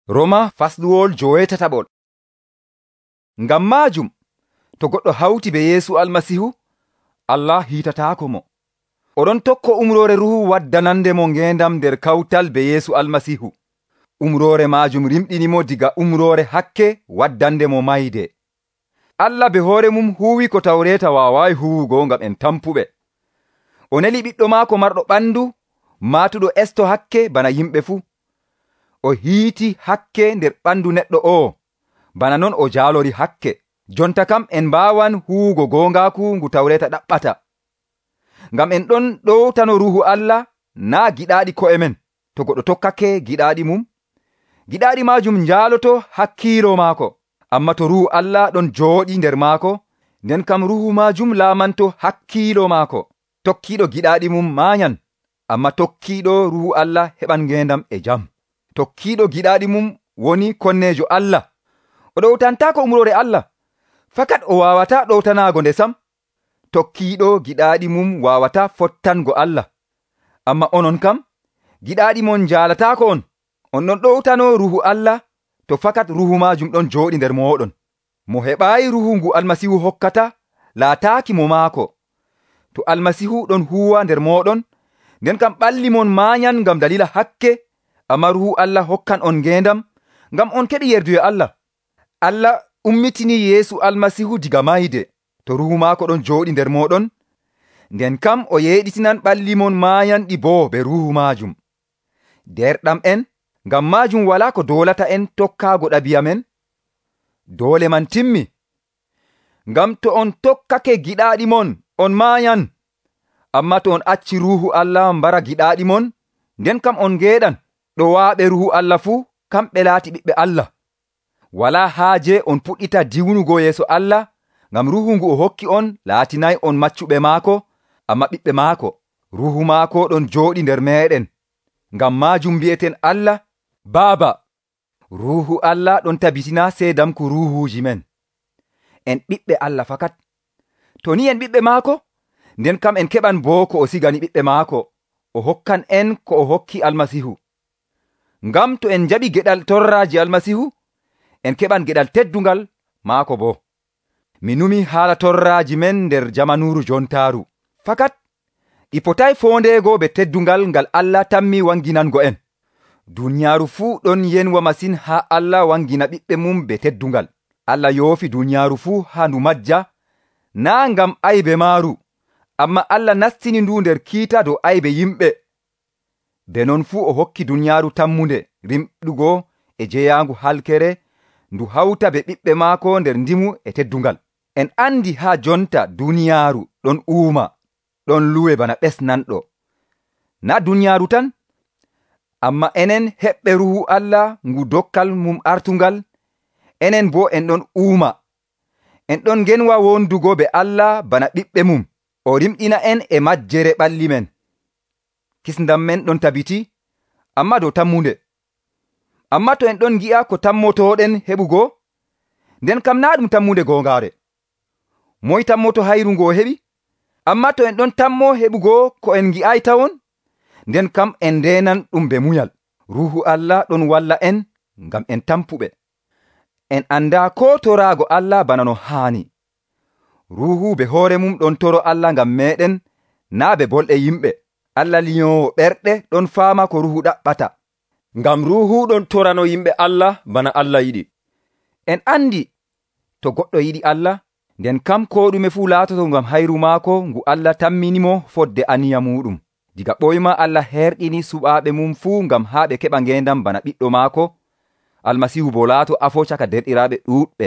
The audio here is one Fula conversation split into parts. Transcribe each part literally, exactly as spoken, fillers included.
Roma fasluwol joweetataɓol. Ngam majum to goɗɗo hawti be Yeesu Almasihu, Allah hiitataako mo. Oɗon tokko umrore ruhu waddanande mo ngendam nder kawtal be Yeesu Almasihu. Umrore majum rimɗinimo diga umrore hakke waddande mo mayde. Allah be hoore mum huwi ko tawreta waawai huwugo ngam en tampuɓe. O neli ɓiɗɗo maako marɗo ɓandu matuɗo esto hakke bana yimɓe fuu. O hiiti hakke nder ɓandu neɗɗo o bana non o jaalori hakke. Jonta kam en mbawan huwugo gongaku ngu tawreta ɗaɓɓata. Ngam en ɗon ɗowtano ruhu Allah na giɗaɗi ko'e men. To goɗɗo tokkake giɗaɗi mum, giɗaɗi majum jaaloto hakkilo maako. Amma to ruhu Allah ɗon jooɗi nder maako, nden kam ruhu majum laamanto hakkilo maako. Tokkiɗo giɗaɗi mum mayan, amma tokkiɗo ruhu Allah heɓan ngendam e jam. Tokkiɗo giɗaɗi mum woni konnejo Allah. O ɗowtantako umrore Allah, fakat o wawata ɗowtanago nde sam. Tokkiɗo giɗaɗi mum wawata fottango Allah. Amma onon kam, giɗaɗi mon jalatako on. On ɗon ɗowtano ruhu Allah, to fakat ruhu majum ɗon jooɗi nder moɗon. Mo heɓayi ruhu ngu Almasihu hokkata, laataki mo maako. To Almasihu ɗon huwa nder moɗon, nden kam ɓalli mon mayan ngam dalila hakke, amma ruhu Allah hokkan on ngendam, ngam on keɓi yerduye Allah. Allah ummitini Yeesu Almasihu diga mayde. To ruhu maako ɗon jooɗi nder moɗon, nden kam o yeɗitinan ɓalli mon mayanɗi bo be ruhu majum. Derɗam en, ngam majum wala ko dolata en tokkago ɗabi'a men. Dole man timmi. Ngam to on tokkake giɗaɗi mon, on mayan. Amma to on acci ruhu Allah mbara giɗaɗi mon, nden kam on ngeɗan. Ɗo waaɓe ruhu Allah fuu kamɓe laati ɓiɓɓe Allah. Wala haaje on puɗɗita diwnugo yeeso Allah, ngam ruhu ngu o hokki on laatinay on maccuɓe maako, amma ɓiɓɓe maako. Ruhu maako ɗon jooɗi nder meɗen. Ngam majum mbi'eten Allah, Baaba. Ruhu Allah ɗon tabitina seedamku ruhuji men. En ɓiɓɓe Allah fakat. To ni en ɓiɓɓe maako, nden kam en keɓan bo ko o sigani ɓiɓɓe maako. O hokkan en ko o hokki Almasihu. Ngam to en jaɓi geɗal torraji Almasihu, en keɓan geɗal teddungal maako bo. Mi numi haala torraji men nder jamanuru jontaru. Fakat ɗi potai fondego be teddungal ngal Allah tammi wanginango en. Duniyaaru fuu ɗon yenwa masin ha Allah wangina ɓiɓɓe mum be teddungal. Allah yoofi duniyaaru fuu ha ndu majja, na ngam aybe maaru, amma Allah nastini ndu nder kiita dow aybe yimɓe. Be non fuu o hokki duniyaaru tammunde rimɗugo e jeyangu halkere, ndu hawta be ɓiɓɓe maako nder ndimu e teddungal. En andi ha jonta duniyaaru ɗon uuma, ɗon luwe bana ɓesnanɗo. Na duniyaaru tan, amma enen heɓɓe ruhu Allah ngu dokkal mum artungal, enen bo en ɗon uuma. En ɗon ngenwa wondugo be Allah bana ɓiɓɓe mum. O rimɗina en e majjere ɓalli men. Kisndam men ɗon tabiti, amma dow tammunde. Amma to en ɗon gi'a ko tammotoɗen heɓugo, nden kam na ɗum tammunde gongare. Moy tammoto hayru ngo heɓi? Amma to en ɗon tammo heɓugo ko en gi'ay tawon, nden kam en ndenan ɗum be muyal. Ruhu Allah ɗon walla en ngam en tampuɓe. En anda ko torago Allah bana no haani. Ruhu be hoore mum ɗon toro Allah ngam meɗen, na be bolɗe yimɓe. Allah liyowo ɓerɗe ɗon faama ko ruhu ɗaɓɓata. Ngam ruhu ɗon torano yimɓe Allah bana Allah yiɗi. En andi to goɗɗo yiɗi Allah, nden kam ko ɗume fuu laatoto ngam hayru maako ngu Allah tamminimo fodde aniya muɗum. Diga ɓoyma Allah herɗini suɓaɓe mum fuu ngam haa ɓe keɓa ngendam bana ɓiɗɗo maako. Almasihu bo laato afo caka derɗiraɓe ɗuɗɓe.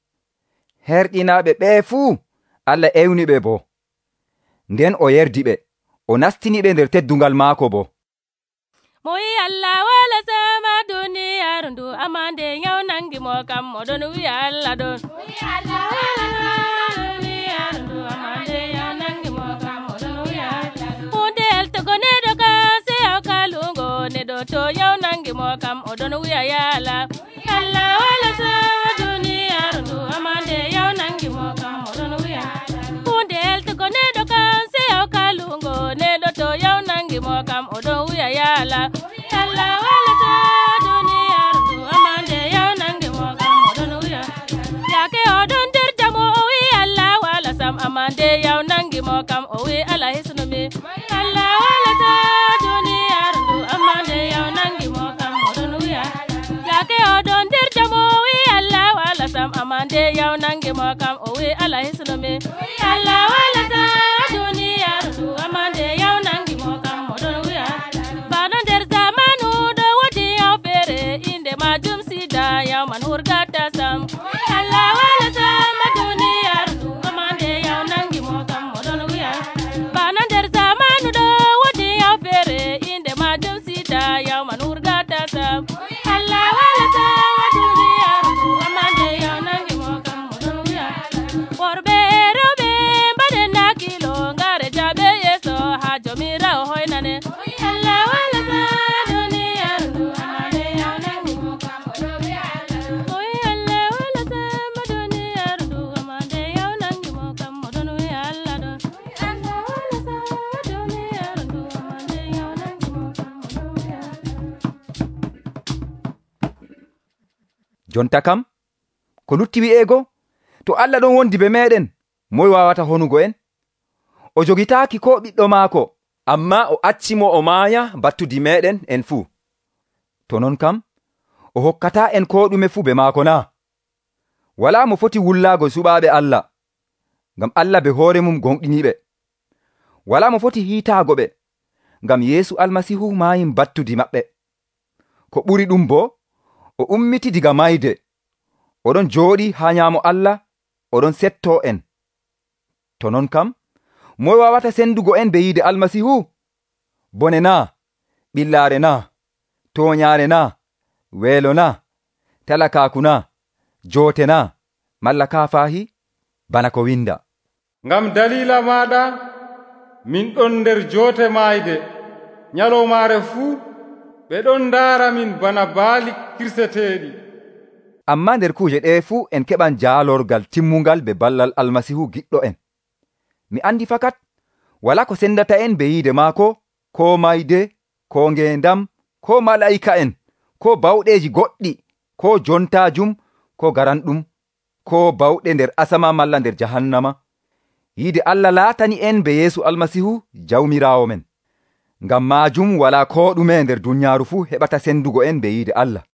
Herɗinaɓe ɓe fuu Allah ewni ɓe bo. Nden o yerdi ɓe, o nastini ɓe nder teddungal maako bo. Moyi Allah wala sama duniyaaru ndu amande nyaw nangi mo kam oɗon wi Allah ɗon. Moyi Allah wala sama duniyaaru ndu amande nyaw nangi mo kam oɗon wi Allah ɗon. Hunde eltogo neɗo kam se o kalungo neɗo to nyaw nangi mo kam oɗon wi Allah. Allah wala sama duniyaaru ndu amande nyaw nangi mo kam oɗon wi Allah. Hunde eltogo neɗo kam se o kalungo neɗo to nyaw nangi mo kam oɗon wi Allah. Allah wala sama duniyaaru ndu amande yake odon der jamo wi Allah wala sam amande yaw nangi mo kam o wi Allah hisnome Allah wala sam duniya du amande yaw nangi mo kam odon wi bana der zamanu do wodi yaw fere inde majum sida yaw man hurgata sam Allah wala sam duniya du amande yaw nangi mo kam odon wi bana der zamanu do wodi yaw fere inde majum sida yaw man hurgata sam Allah wala sam duniya du amande yaw nangi mo kam odon wi worbe robe bade nakilo ngare jabe yeso ha jomira hoynane Allah wala sam duniya du amande yaw nangi mo kam odon wi oy Allah wala sam duniya du amande yaw nangi mo kam odon wi Allah do Allah wala sam duniya du amande yaw nangi mo kam odon wi jonta kam ko lutti wi'ego to Allah ɗon wondi be meɗen moy wawata honugo en o jogitaaki ko ɓiɗɗo maako amma o acci mo o maaya battudi meɗen en fuu. to non kam o hokkata en ko ɗume fuu be maako na wala mo foti wullaago suɓaaɓe Allah ngam Allah be hoore mum gonɗiniɓe wala mo foti hiitaago ɓe ngam Yeesu almasihu maayin battudi maɓɓe ko ɓuri ɗum bo o ummiti diga mayde oɗon jooɗi ha nyaamo Allah oɗon setto en to non kam moy wawata sendugo en be yiide almasihu bone na ɓillaare na toñaare na weelo na talakaku na joote na malla kafahi bana ko winda ngam dalila maɗa min ɗon nder joote mayde nyalowmaare fuu ɓe ɗon ndaara min bana baali kirseteeɗi amma nder kuje ɗe fuu en keɓan jaalorgal timmungal be ballal almasihu giɗɗo en mi andi fakat wala ko sendata en be yiide maako ko mayde ko ngendam ko malaika en ko bawɗeji goɗɗi ko jontajum ko garanɗum ko bawɗe nder asama malla nder jahannama yiide Allah laatani en be Yeesu almasihu jawmirawo men ngam majum wala ko ɗume nder duniyaaru fuu heɓata sendugo en be yiide Allah